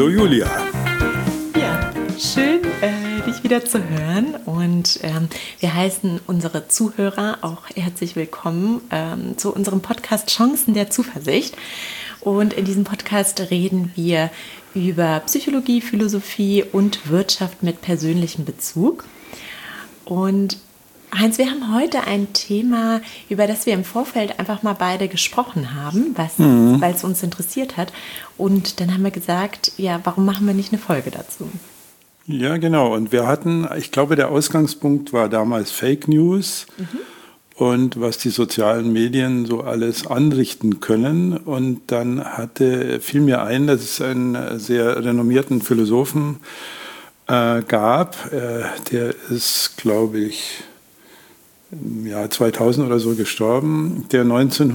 Hallo Julia. Ja, schön, dich wieder zu hören und wir heißen unsere Zuhörer auch herzlich willkommen zu unserem Podcast Chancen der Zuversicht. Und in diesem Podcast reden wir über Psychologie, Philosophie und Wirtschaft mit persönlichem Bezug. Und Heinz, wir haben heute ein Thema, über das wir im Vorfeld einfach mal beide gesprochen haben, weil es uns interessiert hat. Und dann haben wir gesagt, ja, warum machen wir nicht eine Folge dazu? Ja, genau. Und wir hatten, ich glaube, der Ausgangspunkt war damals Fake News und was die sozialen Medien so alles anrichten können. Und dann fiel mir ein, dass es einen sehr renommierten Philosophen gab, der ist, glaube ich, im Jahr 2000 oder so gestorben, der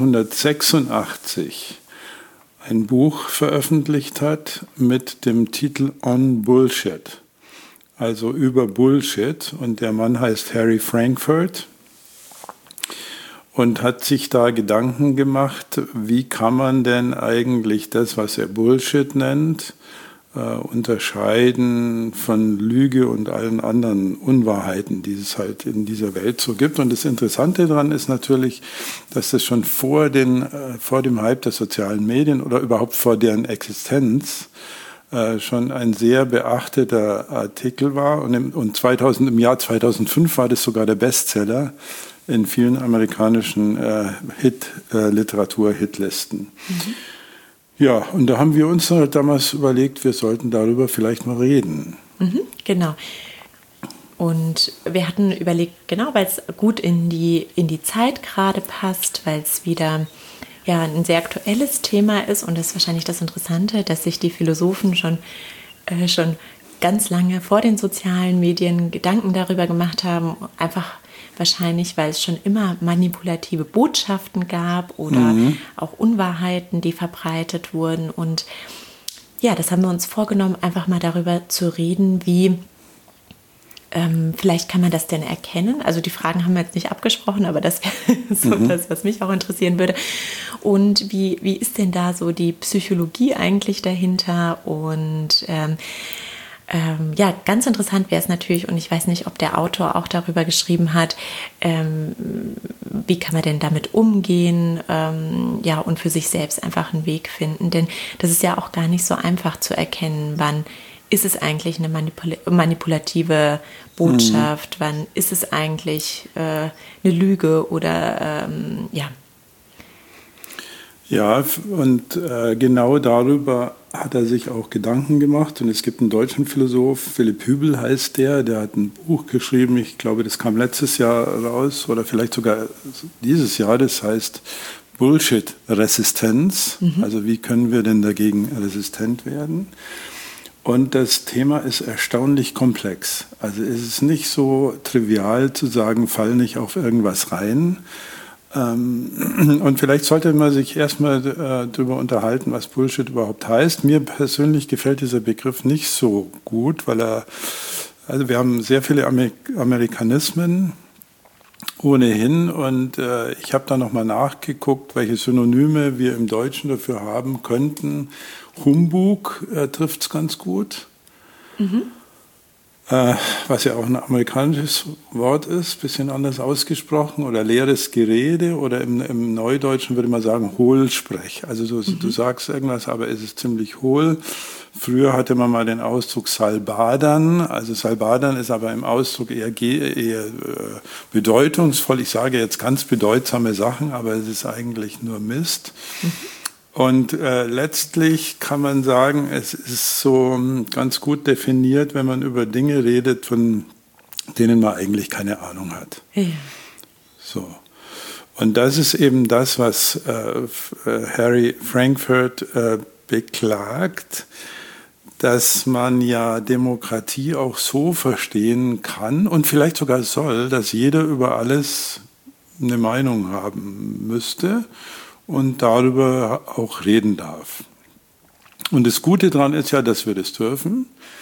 1986 ein Buch veröffentlicht hat mit dem Titel On Bullshit, also über Bullshit. Und der Mann heißt Harry Frankfurt und hat sich da Gedanken gemacht, wie kann man denn eigentlich das, was er Bullshit nennt, unterscheiden von Lüge und allen anderen Unwahrheiten, die es halt in dieser Welt so gibt. Und das Interessante daran ist natürlich, dass das schon vor dem Hype der sozialen Medien oder überhaupt vor deren Existenz schon ein sehr beachteter Artikel war. Und im Jahr 2005 war das sogar der Bestseller in vielen amerikanischen Literatur-Hitlisten. Ja, und da haben wir uns halt damals überlegt, wir sollten darüber vielleicht mal reden. Genau. Und wir hatten überlegt, genau, weil es gut in die Zeit gerade passt, weil es wieder ja, ein sehr aktuelles Thema ist. Und das ist wahrscheinlich das Interessante, dass sich die Philosophen schon ganz lange vor den sozialen Medien Gedanken darüber gemacht haben, einfach wahrscheinlich, weil es schon immer manipulative Botschaften gab oder auch Unwahrheiten, die verbreitet wurden. Und ja, das haben wir uns vorgenommen, einfach mal darüber zu reden, wie vielleicht kann man das denn erkennen. Also die Fragen haben wir jetzt nicht abgesprochen, aber das wäre so das, was mich auch interessieren würde. Und wie ist denn da so die Psychologie eigentlich dahinter? Und ja, ganz interessant wäre es natürlich, und ich weiß nicht, ob der Autor auch darüber geschrieben hat, wie kann man denn damit umgehen, ja, und für sich selbst einfach einen Weg finden, denn das ist ja auch gar nicht so einfach zu erkennen, wann ist es eigentlich eine manipulative Botschaft, wann ist es eigentlich eine Lüge oder ja. Ja, und genau darüber hat er sich auch Gedanken gemacht. Und es gibt einen deutschen Philosoph, Philipp Hübel heißt der hat ein Buch geschrieben, ich glaube, das kam letztes Jahr raus oder vielleicht sogar dieses Jahr, das heißt Bullshit-Resistenz. Also wie können wir denn dagegen resistent werden? Und das Thema ist erstaunlich komplex. Also es ist nicht so trivial zu sagen, fall nicht auf irgendwas rein. Und vielleicht sollte man sich erstmal darüber unterhalten, was Bullshit überhaupt heißt. Mir persönlich gefällt dieser Begriff nicht so gut, weil also wir haben sehr viele Amerikanismen ohnehin und ich habe da nochmal nachgeguckt, welche Synonyme wir im Deutschen dafür haben könnten. Humbug trifft es ganz gut. Was ja auch ein amerikanisches Wort ist, bisschen anders ausgesprochen, oder leeres Gerede, oder im Neudeutschen würde man sagen Hohlsprech. Also du sagst irgendwas, aber es ist ziemlich hohl. Früher hatte man mal den Ausdruck Salbadern. Also Salbadern ist aber im Ausdruck eher bedeutungsvoll. Ich sage jetzt ganz bedeutsame Sachen, aber es ist eigentlich nur Mist. Und letztlich kann man sagen, es ist so ganz gut definiert, wenn man über Dinge redet, von denen man eigentlich keine Ahnung hat. Ja. So. Und das ist eben das, was Harry Frankfurt beklagt, dass man ja Demokratie auch so verstehen kann und vielleicht sogar soll, dass jeder über alles eine Meinung haben müsste und darüber auch reden darf. Und das Gute daran ist ja, dass wir das dürfen.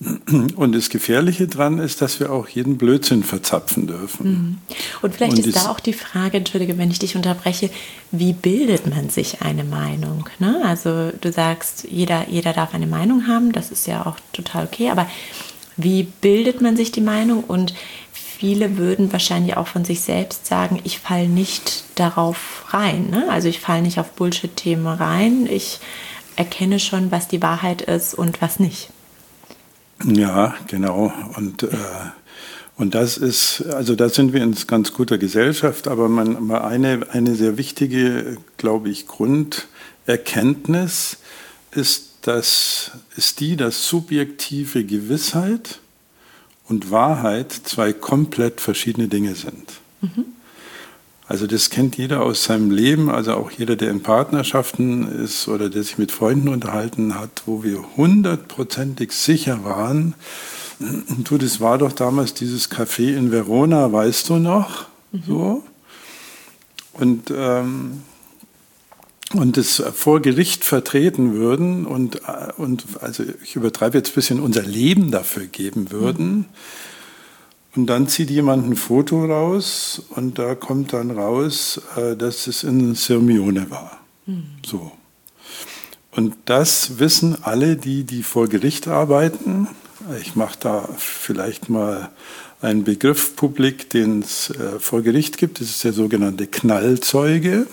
Und das Gefährliche dran ist, dass wir auch jeden Blödsinn verzapfen dürfen. Und vielleicht ist da auch die Frage, entschuldige, wenn ich dich unterbreche, wie bildet man sich eine Meinung? Ne? Also du sagst, jeder darf eine Meinung haben, das ist ja auch total okay, aber wie bildet man sich die Meinung? Und viele würden wahrscheinlich auch von sich selbst sagen, ich falle nicht darauf rein. Ne? Also ich falle nicht auf Bullshit-Themen rein, ich erkenne schon, was die Wahrheit ist und was nicht. Ja, genau. Und das ist, also da sind wir in ganz guter Gesellschaft, aber eine sehr wichtige, glaube ich, Grunderkenntnis ist, dass subjektive Gewissheit und Wahrheit zwei komplett verschiedene Dinge sind. Also das kennt jeder aus seinem Leben, also auch jeder, der in Partnerschaften ist oder der sich mit Freunden unterhalten hat, wo wir 100%ig sicher waren, du, das war doch damals dieses Café in Verona, weißt du noch? So. Und das vor Gericht vertreten würden und also ich übertreibe jetzt ein bisschen, unser Leben dafür geben würden. Und dann zieht jemand ein Foto raus und da kommt dann raus, dass es in Sirmione war. So. Und das wissen alle, die vor Gericht arbeiten. Ich mache da vielleicht mal einen Begriff publik, den es vor Gericht gibt. Das ist der sogenannte Knallzeuge.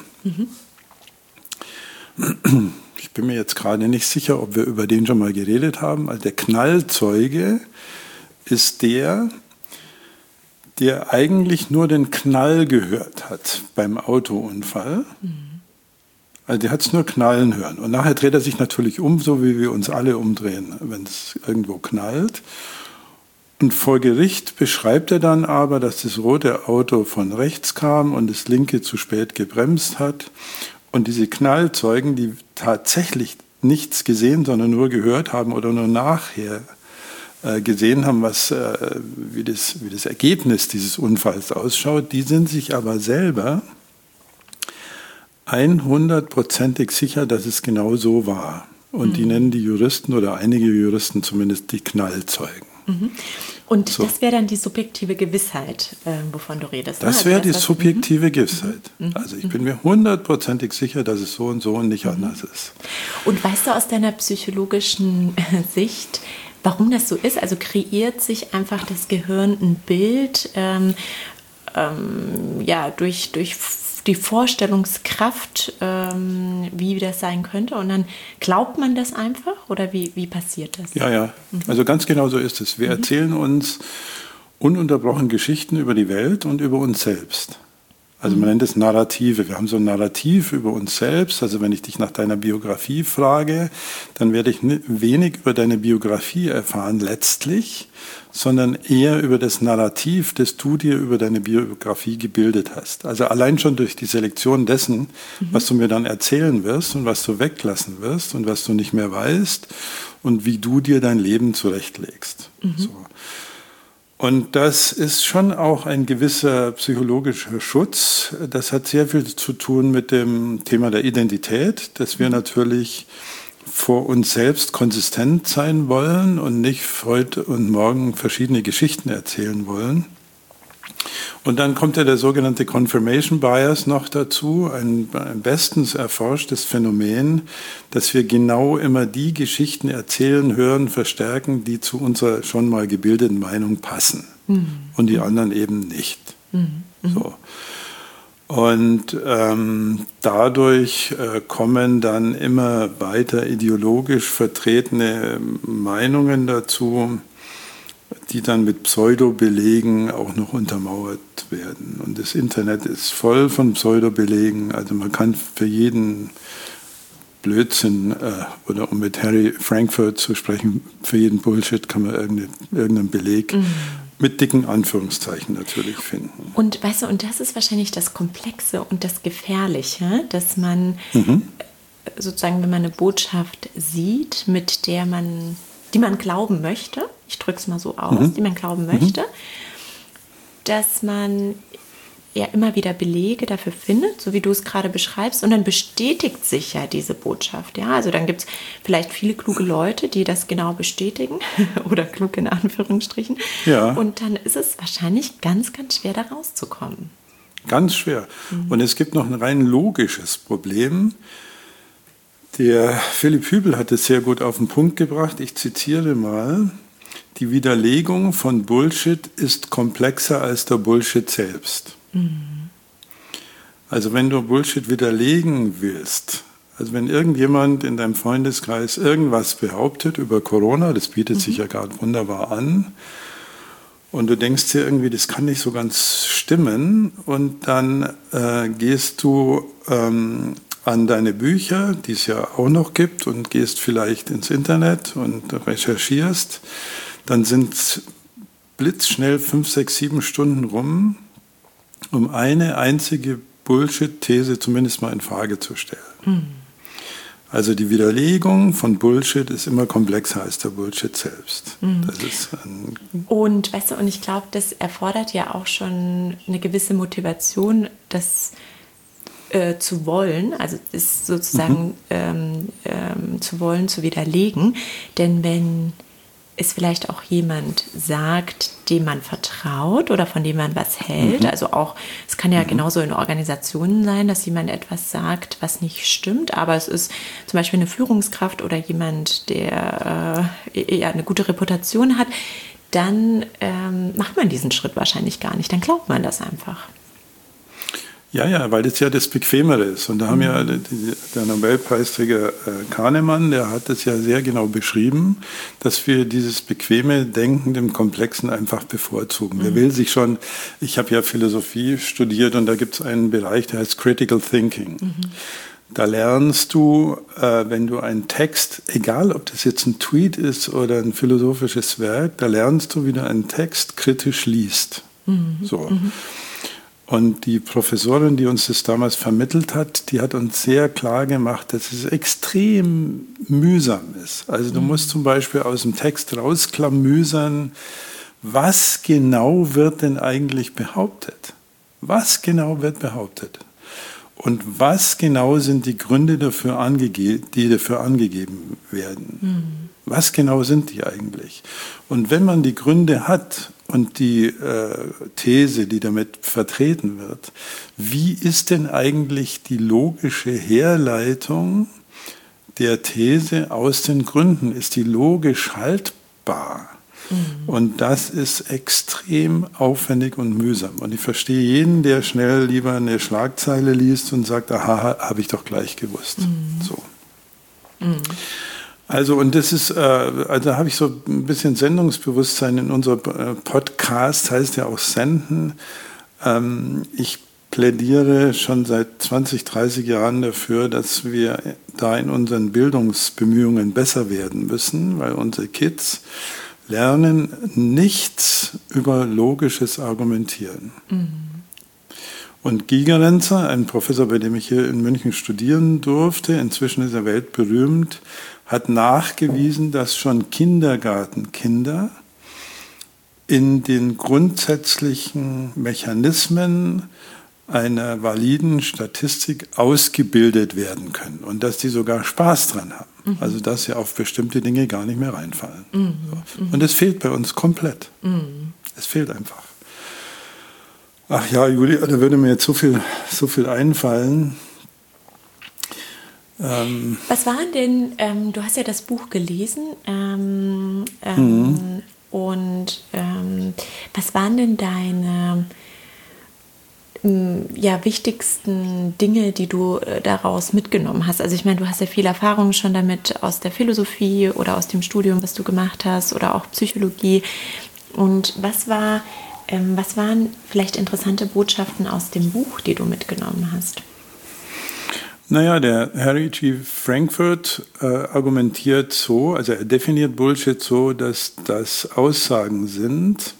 Ich bin mir jetzt gerade nicht sicher, ob wir über den schon mal geredet haben. Also der Knallzeuge ist der eigentlich nur den Knall gehört hat beim Autounfall. Also der hat es nur knallen hören. Und nachher dreht er sich natürlich um, so wie wir uns alle umdrehen, wenn es irgendwo knallt. Und vor Gericht beschreibt er dann aber, dass das rote Auto von rechts kam und das linke zu spät gebremst hat. Und diese Knallzeugen, die tatsächlich nichts gesehen, sondern nur gehört haben oder nur nachher gesehen haben, wie das Ergebnis dieses Unfalls ausschaut, die sind sich aber selber 100%ig sicher, dass es genau so war. Und die nennen die Juristen oder einige Juristen zumindest die Knallzeugen. Und so. Das wäre dann die subjektive Gewissheit, wovon du redest. Das wäre die subjektive Gewissheit. Also ich bin mir 100%ig sicher, dass es so und nicht anders ist. Und weißt du aus deiner psychologischen Sicht, warum das so ist? Also kreiert sich einfach das Gehirn ein Bild durch die Vorstellungskraft, wie das sein könnte, und dann glaubt man das einfach, oder wie passiert das? Ja. Also ganz genau so ist es. Wir erzählen uns ununterbrochen Geschichten über die Welt und über uns selbst. Also man nennt es Narrative. Wir haben so ein Narrativ über uns selbst. Also wenn ich dich nach deiner Biografie frage, dann werde ich wenig über deine Biografie erfahren letztlich, sondern eher über das Narrativ, das du dir über deine Biografie gebildet hast. Also allein schon durch die Selektion dessen, was du mir dann erzählen wirst und was du weglassen wirst und was du nicht mehr weißt und wie du dir dein Leben zurechtlegst. So. Und das ist schon auch ein gewisser psychologischer Schutz. Das hat sehr viel zu tun mit dem Thema der Identität, dass wir natürlich vor uns selbst konsistent sein wollen und nicht heute und morgen verschiedene Geschichten erzählen wollen. Und dann kommt ja der sogenannte Confirmation Bias noch dazu, ein bestens erforschtes Phänomen, dass wir genau immer die Geschichten erzählen, hören, verstärken, die zu unserer schon mal gebildeten Meinung passen und die anderen eben nicht. So. Und dadurch kommen dann immer weiter ideologisch vertretene Meinungen dazu, die dann mit Pseudobelegen auch noch untermauert werden. Und das Internet ist voll von Pseudobelegen. Also man kann für jeden Blödsinn, oder um mit Harry Frankfurt zu sprechen, für jeden Bullshit kann man irgendeinen Beleg mit dicken Anführungszeichen natürlich finden. Und weißt du, und das ist wahrscheinlich das Komplexe und das Gefährliche, dass man sozusagen, wenn man eine Botschaft sieht, die man glauben möchte, ich drücke es mal so aus, die man glauben möchte, dass man er immer wieder Belege dafür findet, so wie du es gerade beschreibst, und dann bestätigt sich ja diese Botschaft. Ja? Also dann gibt es vielleicht viele kluge Leute, die das genau bestätigen oder klug in Anführungsstrichen. Ja. Und dann ist es wahrscheinlich ganz, ganz schwer, da rauszukommen. Ganz schwer. Und es gibt noch ein rein logisches Problem. Der Philipp Hübel hat es sehr gut auf den Punkt gebracht. Ich zitiere mal: Die Widerlegung von Bullshit ist komplexer als der Bullshit selbst. Also wenn du Bullshit widerlegen willst, also wenn irgendjemand in deinem Freundeskreis irgendwas behauptet über Corona, das bietet sich ja gerade wunderbar an, und du denkst dir irgendwie, das kann nicht so ganz stimmen, und dann gehst du an deine Bücher, die es ja auch noch gibt, und gehst vielleicht ins Internet und recherchierst, dann sind blitzschnell 5, 6, 7 Stunden rum, um eine einzige Bullshit-These zumindest mal in Frage zu stellen. Also die Widerlegung von Bullshit ist immer komplexer als der Bullshit selbst. Das ist und weißt du, und ich glaube, das erfordert ja auch schon eine gewisse Motivation, das zu wollen, also ist sozusagen zu wollen, zu widerlegen. Denn wenn es vielleicht auch jemand sagt, dem man vertraut oder von dem man was hält, also auch, es kann ja genauso in Organisationen sein, dass jemand etwas sagt, was nicht stimmt, aber es ist zum Beispiel eine Führungskraft oder jemand, der ja eine gute Reputation hat, dann macht man diesen Schritt wahrscheinlich gar nicht, dann glaubt man das einfach. Ja, weil das ja das Bequemere ist. Und da haben ja der Nobelpreisträger Kahnemann, der hat das ja sehr genau beschrieben, dass wir dieses bequeme Denken dem Komplexen einfach bevorzugen. Wer will sich schon, ich habe ja Philosophie studiert, und da gibt es einen Bereich, der heißt Critical Thinking. Da lernst du, wenn du einen Text, egal ob das jetzt ein Tweet ist oder ein philosophisches Werk, da lernst du, wie du einen Text kritisch liest. So. Und die Professorin, die uns das damals vermittelt hat, die hat uns sehr klar gemacht, dass es extrem mühsam ist. Also du musst zum Beispiel aus dem Text rausklamüsern, was genau wird denn eigentlich behauptet? Was genau wird behauptet? Und was genau sind die Gründe dafür die dafür angegeben werden? Was genau sind die eigentlich? Und wenn man die Gründe hat und die These, die damit vertreten wird, wie ist denn eigentlich die logische Herleitung der These aus den Gründen? Ist die logisch haltbar? Und das ist extrem aufwendig und mühsam. Und ich verstehe jeden, der schnell lieber eine Schlagzeile liest und sagt, aha, habe ich doch gleich gewusst. So. Also, und das ist, also habe ich so ein bisschen Sendungsbewusstsein in unserem Podcast, heißt ja auch Senden. Ich plädiere schon seit 20, 30 Jahren dafür, dass wir da in unseren Bildungsbemühungen besser werden müssen, weil unsere Kids lernen nichts über logisches Argumentieren. Und Gigerenzer, ein Professor, bei dem ich hier in München studieren durfte, inzwischen ist er weltberühmt, hat nachgewiesen, dass schon Kindergartenkinder in den grundsätzlichen Mechanismen einer validen Statistik ausgebildet werden können und dass die sogar Spaß dran haben. Also dass sie auf bestimmte Dinge gar nicht mehr reinfallen. So. Und es fehlt bei uns komplett. Es fehlt einfach. Ach ja, Julia, da würde mir jetzt so viel einfallen. Was waren denn, du hast ja das Buch gelesen, und was waren denn deine wichtigsten Dinge, die du daraus mitgenommen hast? Also ich meine, du hast ja viel Erfahrung schon damit aus der Philosophie oder aus dem Studium, was du gemacht hast, oder auch Psychologie. Und was waren vielleicht interessante Botschaften aus dem Buch, die du mitgenommen hast? Naja, der Harry G. Frankfurt argumentiert so, also er definiert Bullshit so, dass das Aussagen sind,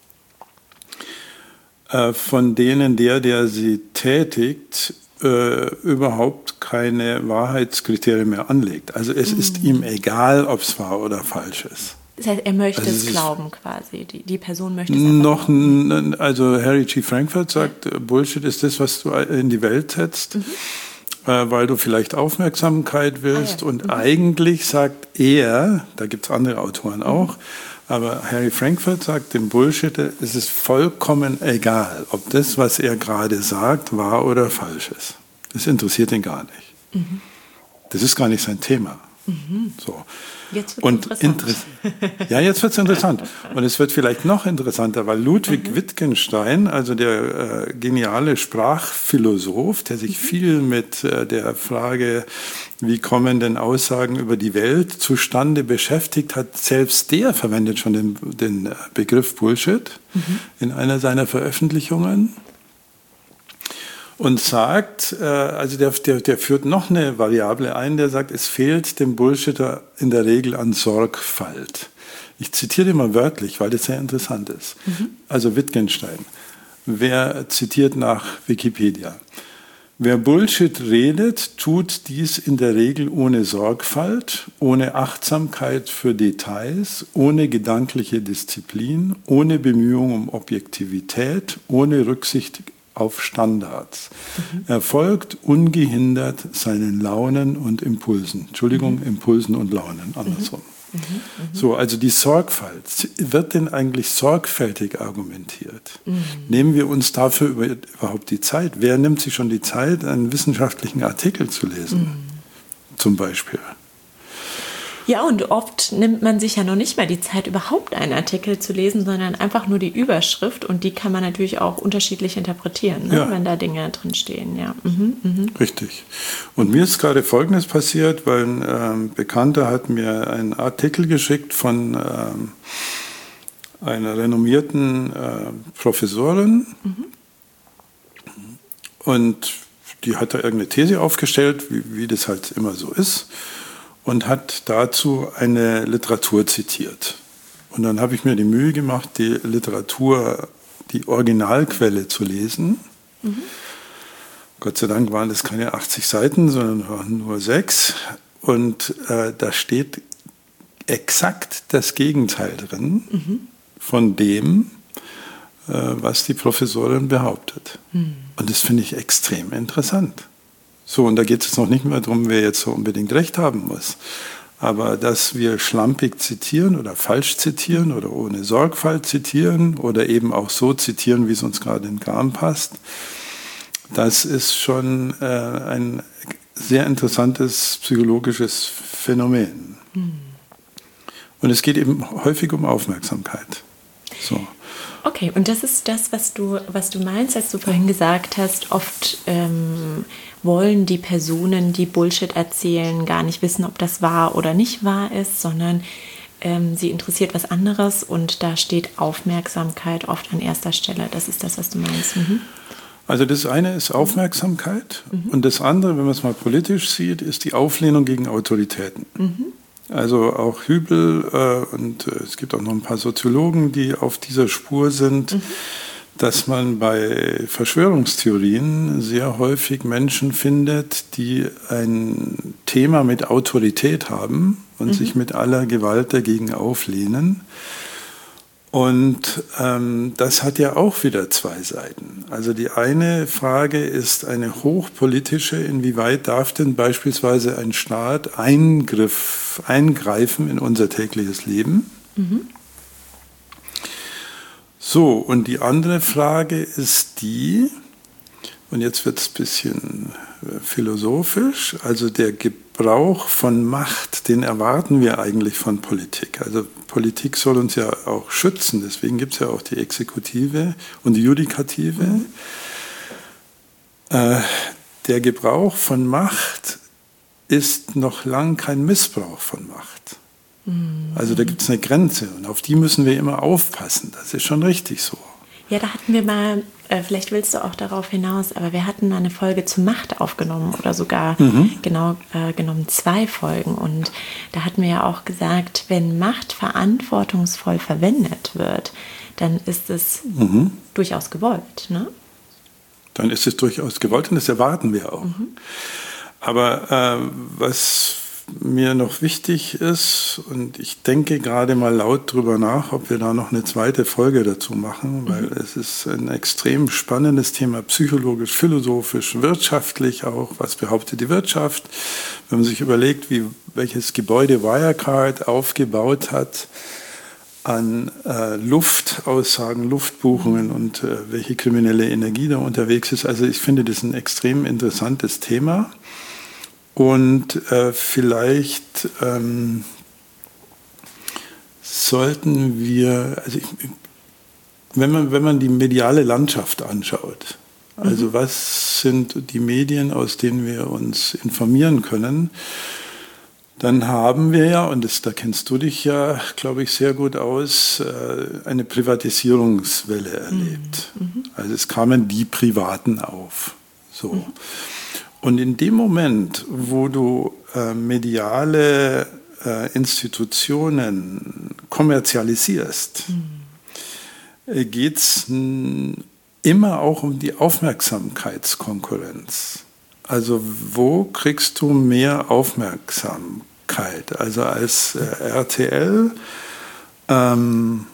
von denen der sie tätigt, überhaupt keine Wahrheitskriterien mehr anlegt. Also es ist ihm egal, ob es wahr oder falsch ist. Das heißt, er möchte es glauben quasi. Die Person möchte es einfach glauben. Also Harry G. Frankfurt sagt, Bullshit ist das, was du in die Welt setzt, weil du vielleicht Aufmerksamkeit willst. Und eigentlich sagt er, da gibt es andere Autoren auch, aber Harry Frankfurt sagt, dem Bullshitter ist es vollkommen egal, ob das, was er gerade sagt, wahr oder falsch ist. Das interessiert ihn gar nicht. Das ist gar nicht sein Thema. So. Jetzt wird es interessant. Ja, jetzt wird es interessant. Und es wird vielleicht noch interessanter, weil Ludwig Wittgenstein, also der geniale Sprachphilosoph, der sich viel mit der Frage, wie kommen denn Aussagen über die Welt zustande, beschäftigt hat, selbst der verwendet schon den Begriff Bullshit in einer seiner Veröffentlichungen. Und sagt, also der führt noch eine Variable ein, der sagt, es fehlt dem Bullshitter in der Regel an Sorgfalt. Ich zitiere mal wörtlich, weil das sehr interessant ist. Also Wittgenstein, wer zitiert nach Wikipedia? Wer Bullshit redet, tut dies in der Regel ohne Sorgfalt, ohne Achtsamkeit für Details, ohne gedankliche Disziplin, ohne Bemühung um Objektivität, ohne Rücksicht auf Standards. Er folgt ungehindert seinen Launen und Impulsen. Impulsen und Launen, andersrum. So, also die Sorgfalt. Wird denn eigentlich sorgfältig argumentiert? Nehmen wir uns dafür überhaupt die Zeit? Wer nimmt sich schon die Zeit, einen wissenschaftlichen Artikel zu lesen? Zum Beispiel. Ja, und oft nimmt man sich ja noch nicht mal die Zeit, überhaupt einen Artikel zu lesen, sondern einfach nur die Überschrift. Und die kann man natürlich auch unterschiedlich interpretieren, ne? Wenn da Dinge drinstehen. Ja. Richtig. Und mir ist gerade Folgendes passiert, weil ein Bekannter hat mir einen Artikel geschickt von einer renommierten Professorin. Und die hat da irgendeine These aufgestellt, wie das halt immer so ist. Und hat dazu eine Literatur zitiert. Und dann habe ich mir die Mühe gemacht, die Literatur, die Originalquelle zu lesen. Gott sei Dank waren das keine 80 Seiten, sondern nur 6. Und da steht exakt das Gegenteil drin von dem, was die Professorin behauptet. Und das finde ich extrem interessant. So, und da geht es jetzt noch nicht mehr darum, wer jetzt so unbedingt recht haben muss. Aber dass wir schlampig zitieren oder falsch zitieren oder ohne Sorgfalt zitieren oder eben auch so zitieren, wie es uns gerade in den Kram passt, das ist schon ein sehr interessantes psychologisches Phänomen. Und es geht eben häufig um Aufmerksamkeit. So. Okay, und das ist das, was du meinst, als du vorhin gesagt hast, oft wollen die Personen, die Bullshit erzählen, gar nicht wissen, ob das wahr oder nicht wahr ist, sondern sie interessiert was anderes und da steht Aufmerksamkeit oft an erster Stelle. Das ist das, was du meinst. Also das eine ist Aufmerksamkeit und das andere, wenn man es mal politisch sieht, ist die Auflehnung gegen Autoritäten. Also auch Hübel und es gibt auch noch ein paar Soziologen, die auf dieser Spur sind, dass man bei Verschwörungstheorien sehr häufig Menschen findet, die ein Thema mit Autorität haben und sich mit aller Gewalt dagegen auflehnen. Und das hat ja auch wieder zwei Seiten. Also die eine Frage ist eine hochpolitische, inwieweit darf denn beispielsweise ein Staat eingreifen in unser tägliches Leben? So, und die andere Frage ist die, und jetzt wird es ein bisschen philosophisch, also der Gebrauch von Macht, den erwarten wir eigentlich von Politik. Also Politik soll uns ja auch schützen, deswegen gibt es ja auch die Exekutive und die Judikative. Der Gebrauch von Macht ist noch lang kein Missbrauch von Macht. Also da gibt es eine Grenze und auf die müssen wir immer aufpassen. Das ist schon richtig so. Ja, da hatten wir mal, vielleicht willst du auch darauf hinaus, aber wir hatten mal eine Folge zu Macht aufgenommen oder sogar genau genommen 2 Folgen. Und da hatten wir ja auch gesagt, wenn Macht verantwortungsvoll verwendet wird, dann ist es durchaus gewollt, ne? Dann ist es durchaus gewollt und das erwarten wir auch. Aber was mir noch wichtig ist, und ich denke gerade mal laut drüber nach, ob wir da noch eine zweite Folge dazu machen, weil es ist ein extrem spannendes Thema, psychologisch, philosophisch, wirtschaftlich auch. Was behauptet die Wirtschaft? Wenn man sich überlegt, welches Gebäude Wirecard aufgebaut hat an Luftaussagen, Luftbuchungen und welche kriminelle Energie da unterwegs ist. Also ich finde das ein extrem interessantes Thema. Und vielleicht sollten wir, also wenn man die mediale Landschaft anschaut, also was sind die Medien, aus denen wir uns informieren können, dann haben wir ja, und da kennst du dich ja, glaube ich, sehr gut aus, eine Privatisierungswelle erlebt. Also es kamen die Privaten auf. So. Und in dem Moment, wo du mediale Institutionen kommerzialisierst, geht es immer auch um die Aufmerksamkeitskonkurrenz. Also wo kriegst du mehr Aufmerksamkeit? Also als RTL dann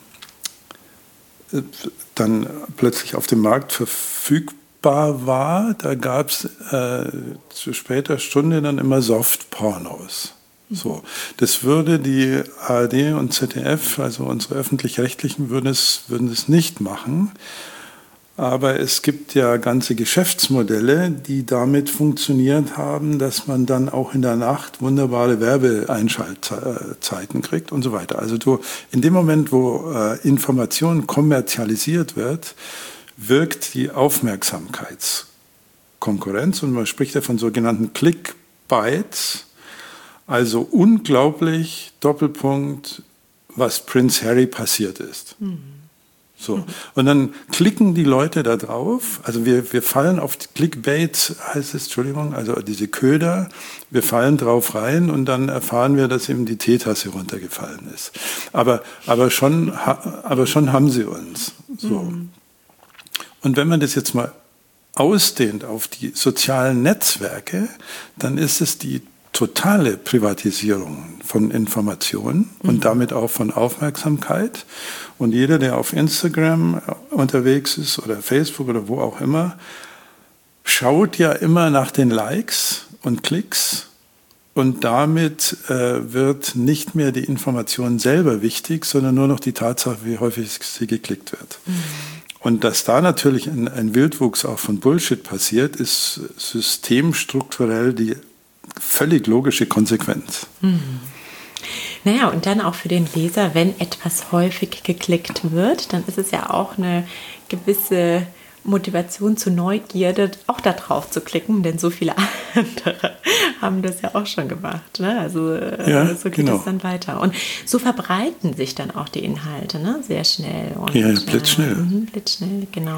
plötzlich auf dem Markt verfügbar war, da gab es zu später Stunde dann immer Softpornos. So, das würde die ARD und ZDF, also unsere öffentlich-rechtlichen, würden es nicht machen. Aber es gibt ja ganze Geschäftsmodelle, die damit funktioniert haben, dass man dann auch in der Nacht wunderbare Werbeeinschaltzeiten kriegt und so weiter. Also in dem Moment, wo Information kommerzialisiert wird, wirkt die Aufmerksamkeitskonkurrenz, und man spricht ja von sogenannten Clickbites, also unglaublich, Doppelpunkt, was Prince Harry passiert ist. So. Und dann klicken die Leute da drauf, also wir fallen auf die Clickbait, heißt es, Entschuldigung, also diese Köder, wir fallen drauf rein und dann erfahren wir, dass eben die Teetasse runtergefallen ist. Aber schon haben sie uns. So. Und wenn man das jetzt mal ausdehnt auf die sozialen Netzwerke, dann ist es die totale Privatisierung von Informationen und damit auch von Aufmerksamkeit. Und jeder, der auf Instagram unterwegs ist oder Facebook oder wo auch immer, schaut ja immer nach den Likes und Klicks. Und damit wird nicht mehr die Information selber wichtig, sondern nur noch die Tatsache, wie häufig sie geklickt wird. Und dass da natürlich ein Wildwuchs auch von Bullshit passiert, ist systemstrukturell die völlig logische Konsequenz. Naja, und dann auch für den Leser, wenn etwas häufig geklickt wird, dann ist es ja auch eine gewisse Motivation zur Neugierde, auch da drauf zu klicken, denn so viele andere haben das ja auch schon gemacht. Ne? Also so geht es dann weiter. Und so verbreiten sich dann auch die Inhalte, ne? Sehr schnell. Und, blitzschnell. Blitzschnell, genau.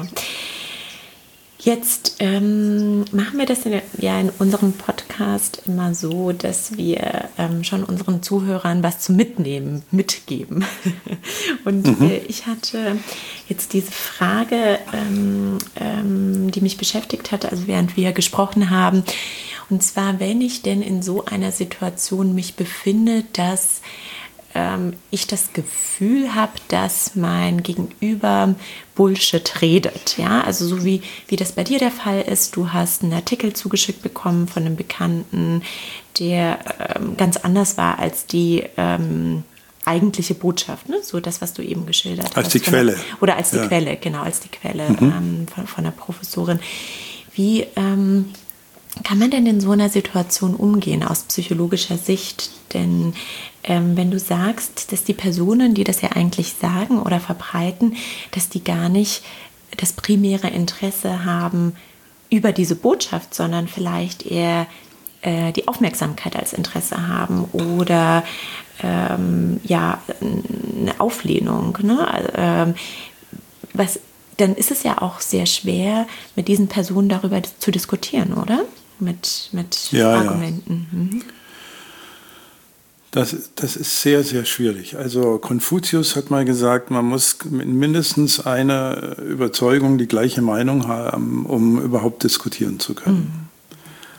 Jetzt machen wir das ja in unserem Podcast immer so, dass wir schon unseren Zuhörern was zum mitgeben. Und ich hatte jetzt diese Frage, die mich beschäftigt hatte, also während wir gesprochen haben. Und zwar, wenn ich denn in so einer Situation mich befinde, dass ich das Gefühl habe, dass mein Gegenüber Bullshit redet. Ja? Also so wie das bei dir der Fall ist, du hast einen Artikel zugeschickt bekommen von einem Bekannten, der ganz anders war als die eigentliche Botschaft, ne? So das, was du eben geschildert hast. Als die Quelle. Oder als die Quelle, genau, als die Quelle von der Professorin. Wie kann man denn in so einer Situation umgehen aus psychologischer Sicht? Denn wenn du sagst, dass die Personen, die das ja eigentlich sagen oder verbreiten, dass die gar nicht das primäre Interesse haben über diese Botschaft, sondern vielleicht eher die Aufmerksamkeit als Interesse haben oder eine Auflehnung, ne? Dann ist es ja auch sehr schwer, mit diesen Personen darüber zu diskutieren, oder? Mit Argumenten. Ja. Das ist sehr, sehr schwierig. Also Konfuzius hat mal gesagt, man muss mit mindestens einer Überzeugung die gleiche Meinung haben, um überhaupt diskutieren zu können.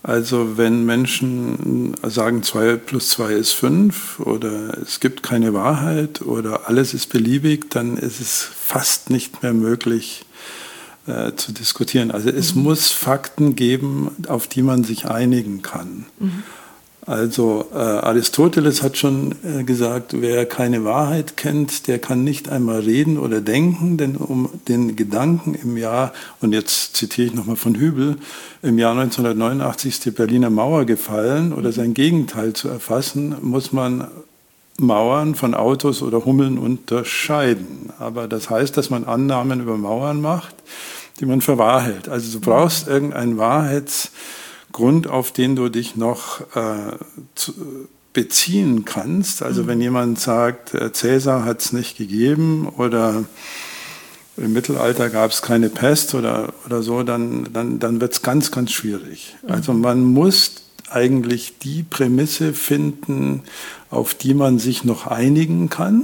Also wenn Menschen sagen, 2 plus 2 ist 5 oder es gibt keine Wahrheit oder alles ist beliebig, dann ist es fast nicht mehr möglich zu diskutieren. Also es muss Fakten geben, auf die man sich einigen kann. Also Aristoteles hat schon gesagt, wer keine Wahrheit kennt, der kann nicht einmal reden oder denken, denn um den Gedanken im Jahr, und jetzt zitiere ich nochmal von Hübel, im Jahr 1989 ist die Berliner Mauer gefallen oder sein Gegenteil zu erfassen, muss man Mauern von Autos oder Hummeln unterscheiden. Aber das heißt, dass man Annahmen über Mauern macht, die man für wahr hält. Also du brauchst irgendeinen Wahrheitsgrund, auf den du dich noch beziehen kannst. Also wenn jemand sagt, Cäsar hat es nicht gegeben oder im Mittelalter gab es keine Pest oder so, dann wird es ganz, ganz schwierig. Also man muss eigentlich die Prämisse finden, auf die man sich noch einigen kann.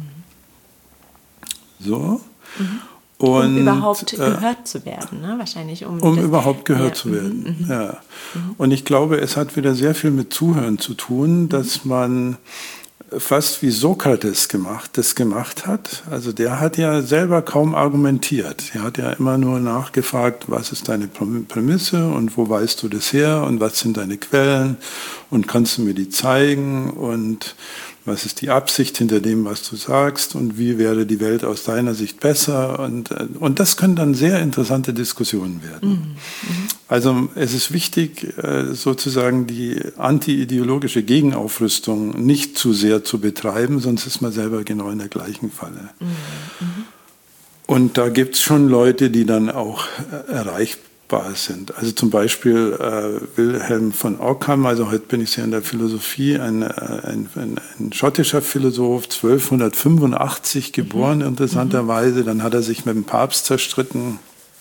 So. Um überhaupt gehört zu werden, ne? Wahrscheinlich. Um überhaupt gehört zu werden, ja. Und ich glaube, es hat wieder sehr viel mit Zuhören zu tun, dass man fast wie Sokrates das gemacht hat. Also der hat ja selber kaum argumentiert. Er hat ja immer nur nachgefragt, was ist deine Prämisse und wo weißt du das her und was sind deine Quellen und kannst du mir die zeigen und was ist die Absicht hinter dem, was du sagst und wie wäre die Welt aus deiner Sicht besser? Und das können dann sehr interessante Diskussionen werden. Also es ist wichtig, sozusagen die anti-ideologische Gegenaufrüstung nicht zu sehr zu betreiben, sonst ist man selber genau in der gleichen Falle. Und da gibt es schon Leute, die dann auch erreichbar sind. Also zum Beispiel Wilhelm von Ockham, also heute bin ich sehr in der Philosophie, ein schottischer Philosoph, 1285 geboren interessanterweise, dann hat er sich mit dem Papst zerstritten,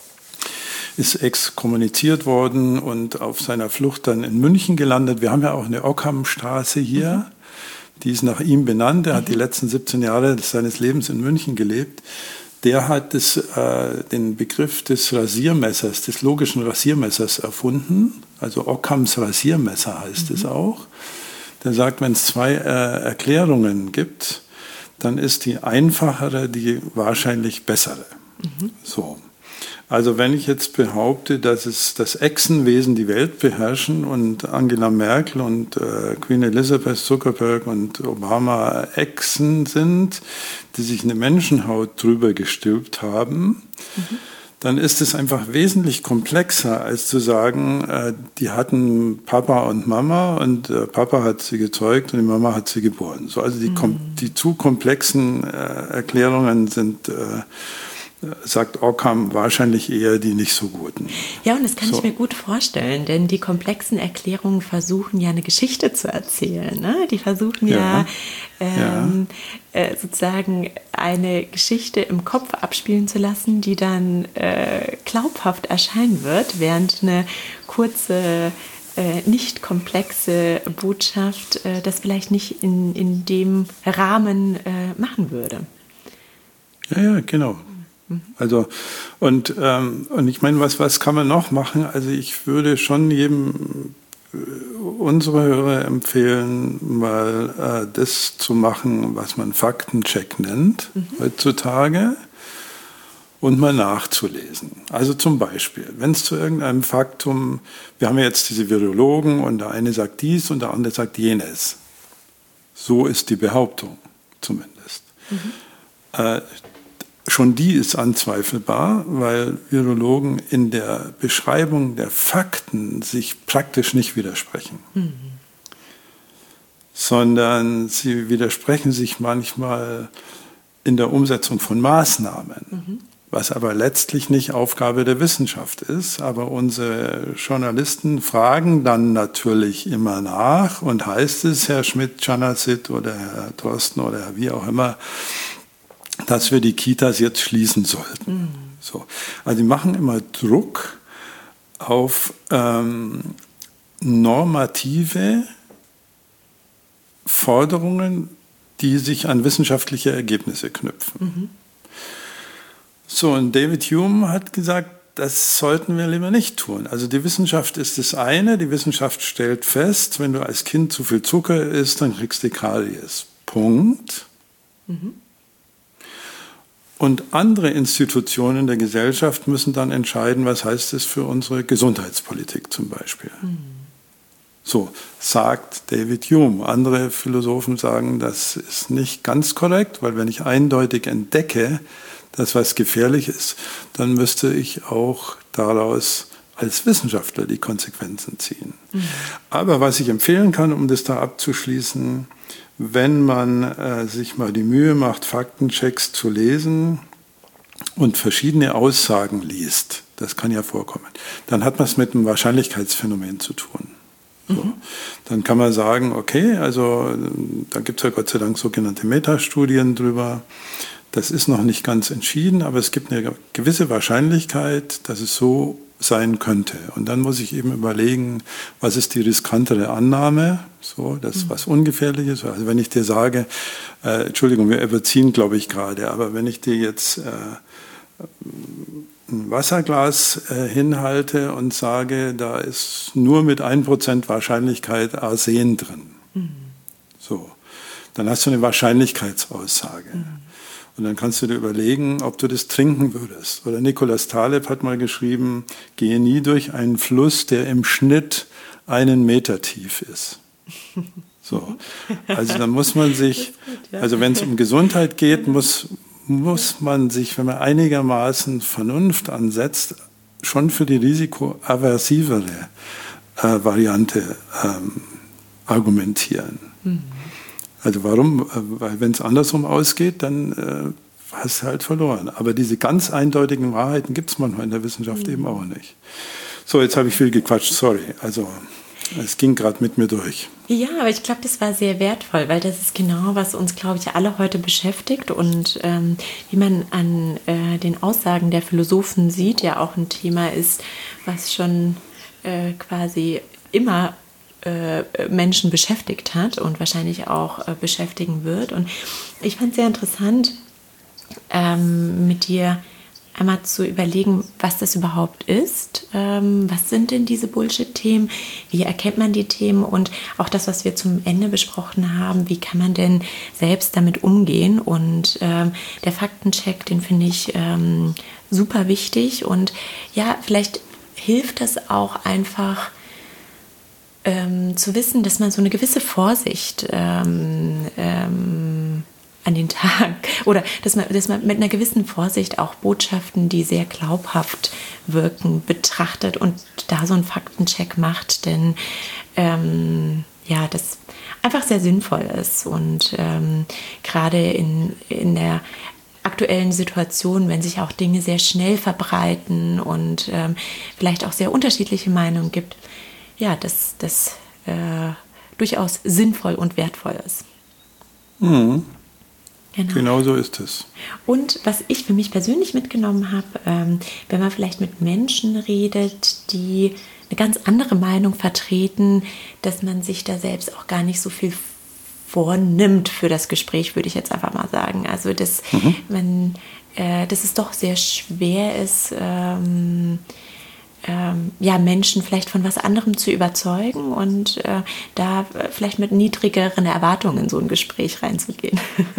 ist exkommuniziert worden und auf seiner Flucht dann in München gelandet. Wir haben ja auch eine Ockhamstraße hier, die ist nach ihm benannt. Er hat die letzten 17 Jahre seines Lebens in München gelebt. Der hat den Begriff des Rasiermessers, des logischen Rasiermessers erfunden. Also Ockhams Rasiermesser heißt es auch. Der sagt, wenn es 2 Erklärungen gibt, dann ist die einfachere die wahrscheinlich bessere. So. Also wenn ich jetzt behaupte, dass das Echsenwesen die Welt beherrschen und Angela Merkel und Queen Elizabeth, Zuckerberg und Obama Echsen sind, die sich eine Menschenhaut drüber gestülpt haben, dann ist es einfach wesentlich komplexer, als zu sagen, die hatten Papa und Mama und Papa hat sie gezeugt und die Mama hat sie geboren. So, also die zu komplexen Erklärungen sind sagt Ockham, wahrscheinlich eher die nicht so guten. Ja, und das kann ich mir gut vorstellen, denn die komplexen Erklärungen versuchen ja eine Geschichte zu erzählen. Ne? Die versuchen sozusagen eine Geschichte im Kopf abspielen zu lassen, die dann glaubhaft erscheinen wird, während eine kurze nicht komplexe Botschaft das vielleicht nicht in dem Rahmen machen würde. Ja, genau. Also und ich meine, was kann man noch machen? Also ich würde schon jedem unsere Hörer empfehlen, mal das zu machen, was man Faktencheck nennt heutzutage und mal nachzulesen. Also zum Beispiel, wenn es zu irgendeinem Faktum, wir haben ja jetzt diese Virologen und der eine sagt dies und der andere sagt jenes. So ist die Behauptung zumindest. Schon die ist anzweifelbar, weil Virologen in der Beschreibung der Fakten sich praktisch nicht widersprechen, sondern sie widersprechen sich manchmal in der Umsetzung von Maßnahmen, was aber letztlich nicht Aufgabe der Wissenschaft ist. Aber unsere Journalisten fragen dann natürlich immer nach und heißt es, Herr Schmidt-Czanacit oder Herr Drosten oder wie auch immer, dass wir die Kitas jetzt schließen sollten. So. Also die machen immer Druck auf normative Forderungen, die sich an wissenschaftliche Ergebnisse knüpfen. So, und David Hume hat gesagt, das sollten wir lieber nicht tun. Also die Wissenschaft ist das eine. Die Wissenschaft stellt fest, wenn du als Kind zu viel Zucker isst, dann kriegst du Karies. Punkt. Und andere Institutionen der Gesellschaft müssen dann entscheiden, was heißt es für unsere Gesundheitspolitik zum Beispiel. So sagt David Hume. Andere Philosophen sagen, das ist nicht ganz korrekt, weil wenn ich eindeutig entdecke, dass was gefährlich ist, dann müsste ich auch daraus als Wissenschaftler die Konsequenzen ziehen. Aber was ich empfehlen kann, um das da abzuschließen, wenn man sich mal die Mühe macht, Faktenchecks zu lesen und verschiedene Aussagen liest, das kann ja vorkommen, dann hat man es mit einem Wahrscheinlichkeitsphänomen zu tun. So. Dann kann man sagen, okay, also da gibt es ja Gott sei Dank sogenannte Metastudien drüber. Das ist noch nicht ganz entschieden, aber es gibt eine gewisse Wahrscheinlichkeit, dass es so sein könnte. Und dann muss ich eben überlegen, was ist die riskantere Annahme, so, das was ungefährlich ist. Also wenn ich dir sage, Entschuldigung, wir überziehen, glaube ich, gerade, aber wenn ich dir jetzt ein Wasserglas hinhalte und sage, da ist nur mit 1% Wahrscheinlichkeit Arsen drin. So, dann hast du eine Wahrscheinlichkeitsaussage. Und dann kannst du dir überlegen, ob du das trinken würdest. Oder Nicholas Taleb hat mal geschrieben, gehe nie durch einen Fluss, der im Schnitt 1 Meter tief ist. So, also dann muss man sich, also wenn es um Gesundheit geht, muss man sich, wenn man einigermaßen Vernunft ansetzt, schon für die risikoaversivere Variante argumentieren. Also warum? Weil wenn es andersrum ausgeht, dann hast du halt verloren. Aber diese ganz eindeutigen Wahrheiten gibt es manchmal in der Wissenschaft eben auch nicht. So, jetzt habe ich viel gequatscht, sorry. Also es ging gerade mit mir durch. Ja, aber ich glaube, das war sehr wertvoll, weil das ist genau, was uns, glaube ich, alle heute beschäftigt. Und wie man an den Aussagen der Philosophen sieht, ja auch ein Thema ist, was schon quasi immer Menschen beschäftigt hat und wahrscheinlich auch beschäftigen wird. Und ich fand es sehr interessant, mit dir einmal zu überlegen, was das überhaupt ist. Was sind denn diese Bullshit-Themen? Wie erkennt man die Themen? Und auch das, was wir zum Ende besprochen haben, wie kann man denn selbst damit umgehen? Und der Faktencheck, den finde ich super wichtig. Und ja, vielleicht hilft das auch einfach, zu wissen, dass man so eine gewisse Vorsicht an den Tag oder dass man mit einer gewissen Vorsicht auch Botschaften, die sehr glaubhaft wirken, betrachtet und da so einen Faktencheck macht, denn ja, das einfach sehr sinnvoll ist und gerade in der aktuellen Situation, wenn sich auch Dinge sehr schnell verbreiten und vielleicht auch sehr unterschiedliche Meinungen gibt, ja, das durchaus sinnvoll und wertvoll ist. Genau so ist es. Und was ich für mich persönlich mitgenommen habe, wenn man vielleicht mit Menschen redet, die eine ganz andere Meinung vertreten, dass man sich da selbst auch gar nicht so viel vornimmt für das Gespräch, würde ich jetzt einfach mal sagen. Also, dass es doch sehr schwer ist, ja, Menschen vielleicht von was anderem zu überzeugen und da vielleicht mit niedrigeren Erwartungen in so ein Gespräch reinzugehen.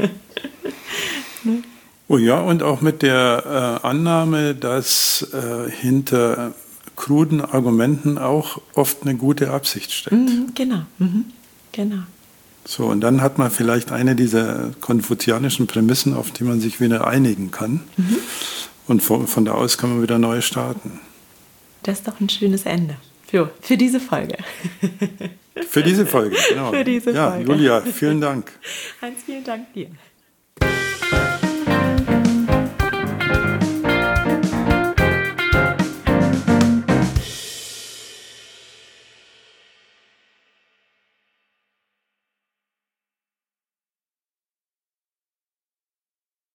Ne? Oh ja, und auch mit der Annahme, dass hinter kruden Argumenten auch oft eine gute Absicht steckt. Genau. Genau. So, und dann hat man vielleicht eine dieser konfuzianischen Prämissen, auf die man sich wieder einigen kann. Und von da aus kann man wieder neu starten. Das ist doch ein schönes Ende für diese Folge. Für diese Folge, genau. Für diese Folge. Julia, vielen Dank. Hans, vielen Dank dir.